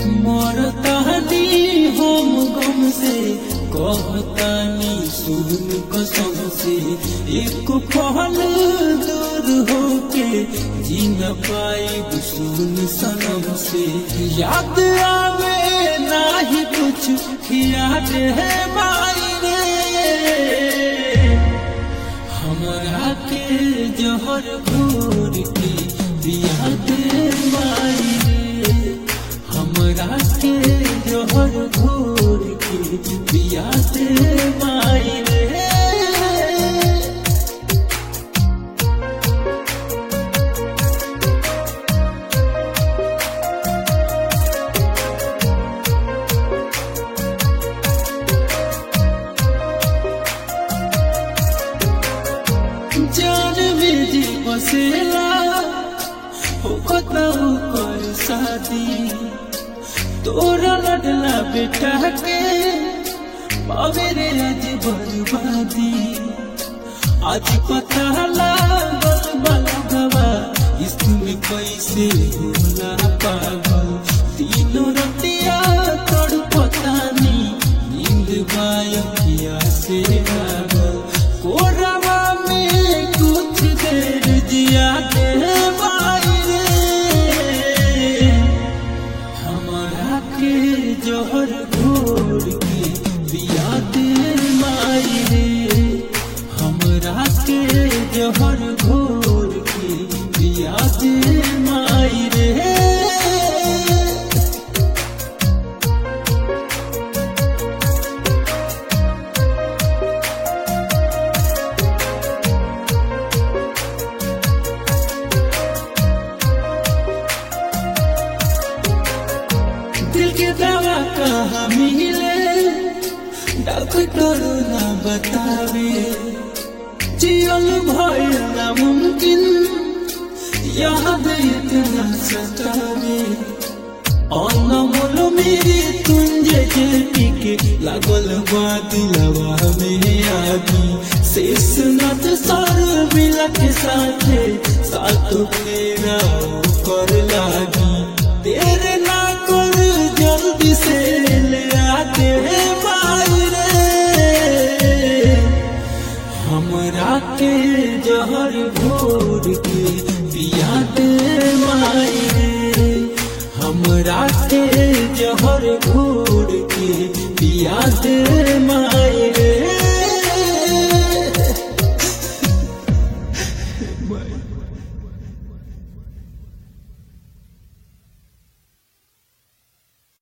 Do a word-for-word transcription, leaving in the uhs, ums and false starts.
मरतानी हम गम से कहतानी सुन कसम से एक पहल दूर होके जी न पाई सुन सनम से याद आवे नाही कुछ याद है माई रे हमरा के जहर घोर के दिया दे माई रे हमरा के जहर घोर के दिया दे माई रे जान में जी बसेला हो कतहु कर शादी तोरा लडला बेटा के बाबेरे आज बर्बादी आज पता लागल बलगवा इसमें कैसे होला पागल तीनों रतिया तड़पतानी नींद गायब से लागल कोरवा में कुछ देर जिया दे माई रे हमरा के जहर घोर के दिया दे माई रे हमरा के जहर घोर के दिया दे माई रे दिल के दवा कहाँ मिले डॉक्टर ना बतावे जियल भइल ना मुमकिन याद इतना सतावे अनमोल मेरी तुंजे जेती के लागल बा दिलवा में आगी शेष नाथ सर मिला के साथे साथ तेरा कर लागी तेरे ना कर जल्दी से ले आते माई रे हमरा के जहर घोर के दिया दे माई रे हमरा के जहर घोर के दिया दे माई रे।